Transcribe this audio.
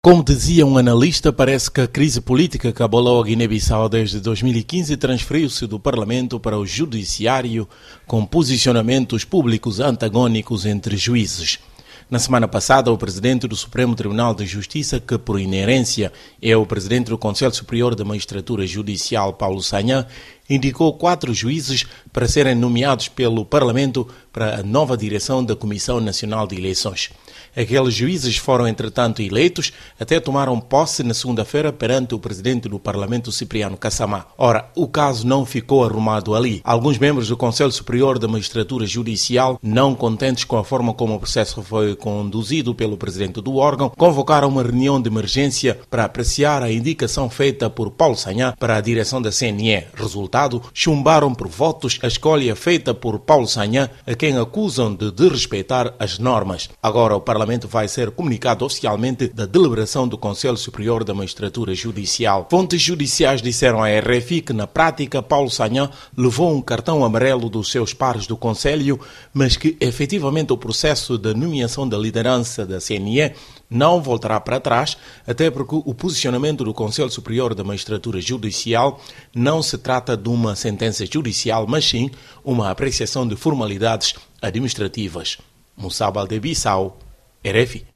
Como dizia um analista, parece que a crise política que abalou a Guiné-Bissau desde 2015 transferiu-se do Parlamento para o Judiciário, com posicionamentos públicos antagônicos entre juízes. Na semana passada, o presidente do Supremo Tribunal de Justiça, que por inerência é o presidente do Conselho Superior da Magistratura Judicial, Paulo Sagnan, indicou 4 juízes para serem nomeados pelo Parlamento para a nova direção da Comissão Nacional de Eleições. Aqueles juízes foram, entretanto, eleitos, até tomaram posse na segunda-feira perante o presidente do Parlamento, Cipriano Kassamá. Ora, o caso não ficou arrumado ali. Alguns membros do Conselho Superior da Magistratura Judicial, não contentes com a forma como o processo foi conduzido pelo presidente do órgão, convocaram uma reunião de emergência para apreciar a indicação feita por Paulo Sagnan para a direção da CNE. Resultado, chumbaram por votos a escolha feita por Paulo Sagnan, a quem acusam de desrespeitar as normas. Agora, o Parlamento vai ser comunicado oficialmente da deliberação do Conselho Superior da Magistratura Judicial. Fontes judiciais disseram à RFI que, na prática, Paulo Sagnan levou um cartão amarelo dos seus pares do Conselho, mas que, efetivamente, o processo de nomeação da liderança da CNE não voltará para trás, até porque o posicionamento do Conselho Superior da Magistratura Judicial não se trata de uma sentença judicial, mas sim uma apreciação de formalidades administrativas. Moussa Baldé Bissau, RFI.